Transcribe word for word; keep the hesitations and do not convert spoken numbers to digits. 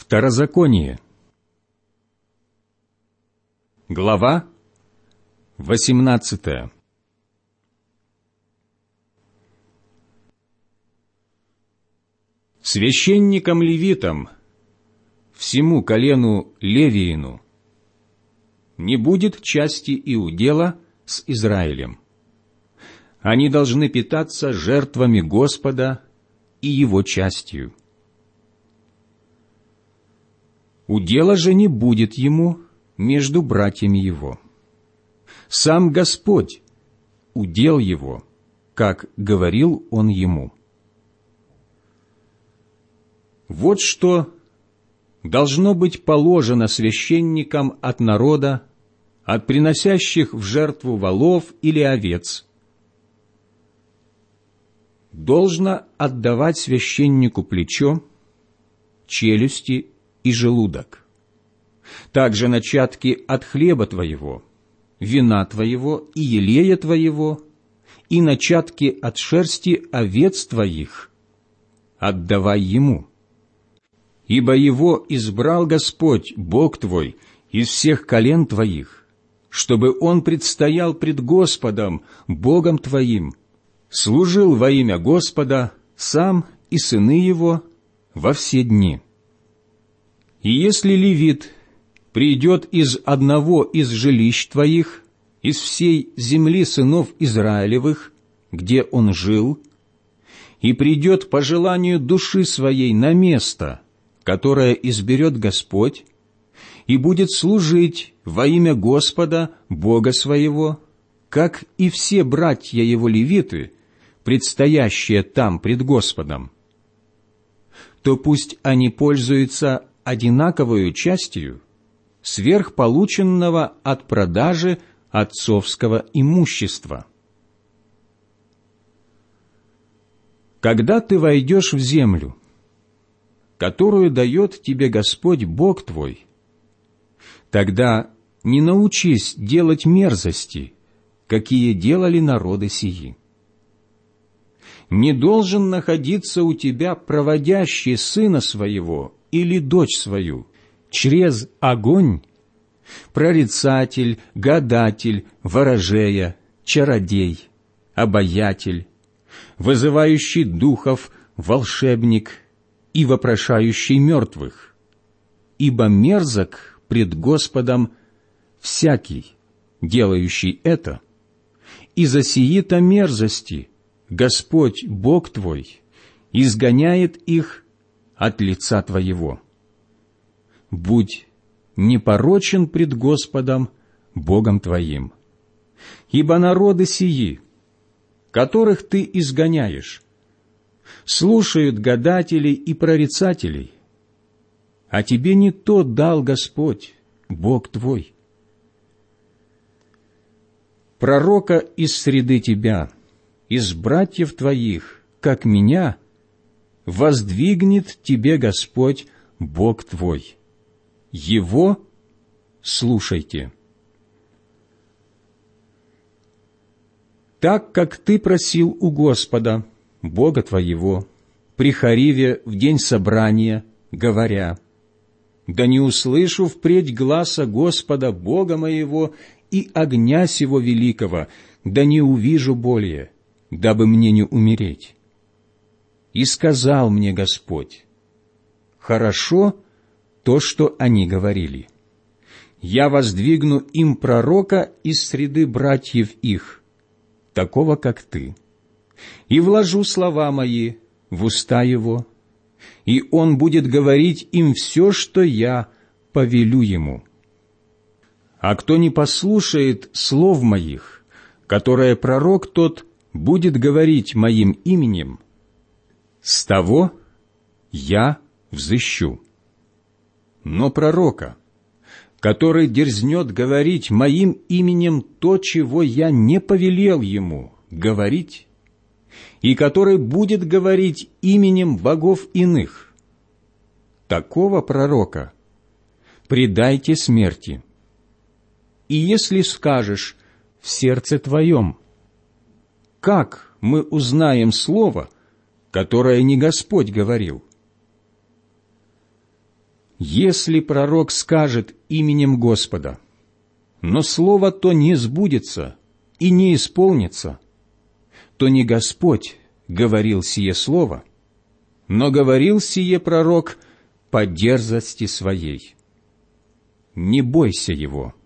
Второзаконие. Глава восемнадцатая. Священникам-левитам, всему колену Левиину, не будет части и удела с Израилем. Они должны питаться жертвами Господа и Его частью. Удела же не будет ему между братьями его. Сам Господь удел его, как говорил он ему. Вот что должно быть положено священникам от народа, от приносящих в жертву волов или овец. Должно отдавать священнику плечо, челюсти и желудок, также начатки от хлеба твоего, вина твоего и елея твоего, и начатки от шерсти овец твоих отдавай ему. Ибо его избрал Господь, Бог твой, из всех колен твоих, чтобы он предстоял пред Господом, Богом твоим, служил во имя Господа сам и сыны его во все дни. И если левит придет из одного из жилищ твоих, из всей земли сынов Израилевых, где он жил, и придет по желанию души своей на место, которое изберет Господь, и будет служить во имя Господа, Бога своего, как и все братья его левиты, предстоящие там пред Господом, то пусть они пользуются одинаковою частью сверхполученного от продажи отцовского имущества. Когда ты войдешь в землю, которую дает тебе Господь Бог твой, тогда не научись делать мерзости, какие делали народы сии. Не должен находиться у тебя проводящий сына своего или дочь свою через огонь, прорицатель, гадатель, ворожея, чародей, обаятель, вызывающий духов, волшебник и вопрошающий мертвых, ибо мерзок пред Господом всякий, делающий это, и за сии-то мерзости Господь, Бог твой, изгоняет их от лица твоего. Будь непорочен пред Господом, Богом твоим. Ибо народы сии, которых ты изгоняешь, слушают гадателей и прорицателей, а тебе не то дал Господь, Бог твой. Пророка из среды тебя, из братьев твоих, как меня, воздвигнет тебе Господь, Бог твой. Его слушайте. Так, как ты просил у Господа, Бога твоего, при Хариве в день собрания, говоря: «Да не услышу впредь гласа Господа, Бога моего, и огня сего великого, да не увижу более, дабы мне не умереть». И сказал мне Господь: «Хорошо то, что они говорили. Я воздвигну им пророка из среды братьев их, такого, как ты, и вложу слова мои в уста его, и он будет говорить им все, что я повелю ему. А кто не послушает слов моих, которые пророк тот будет говорить моим именем, с того я взыщу. Но пророка, который дерзнет говорить моим именем то, чего я не повелел ему говорить, и который будет говорить именем богов иных, такого пророка предайте смерти. И если скажешь в сердце твоем: как мы узнаем слово, которое не Господь говорил? Если пророк скажет именем Господа, но слово то не сбудется и не исполнится, то не Господь говорил сие слово, но говорил сие пророк по дерзости своей. Не бойся его,